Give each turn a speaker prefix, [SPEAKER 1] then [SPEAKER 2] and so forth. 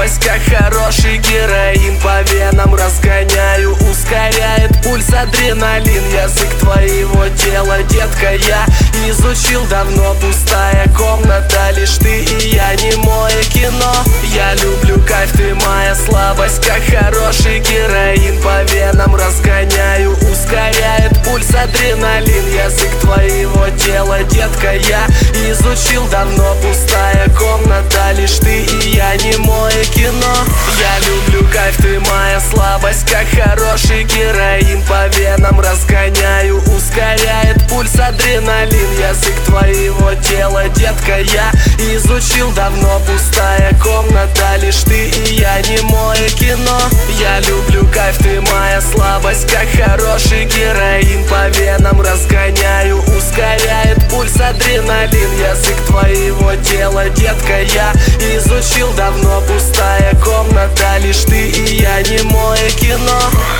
[SPEAKER 1] слабость, как хороший героин. По венам разгоняю, ускоряет пульс адреналин. Язык твоего тела, детка, я изучил давно. Пустая комната, лишь ты и я, немое кино. Я люблю кайф, ты моя слабость, как хороший героин. По венам разгоняю, ускоряет пульс адреналин. Язык твоего тела, детка, я изучил давно. Пустая комната, лишь ты и я, немое кино. Я люблю кайф, ты моя слабость, как хороший героин. По венам разгоняю, ускоряет пульс адреналин. Язык твоего тела, детка, я изучил давно. Пустая комната, лишь ты и я, немое кино. Я люблю кайф, ты моя слабость, как хороший героин. По венам разгоняю, ускоряет пульс адреналин. Язык твоего тела, детка, я изучил давно. Пустая комната, лишь ты и я, немое кино.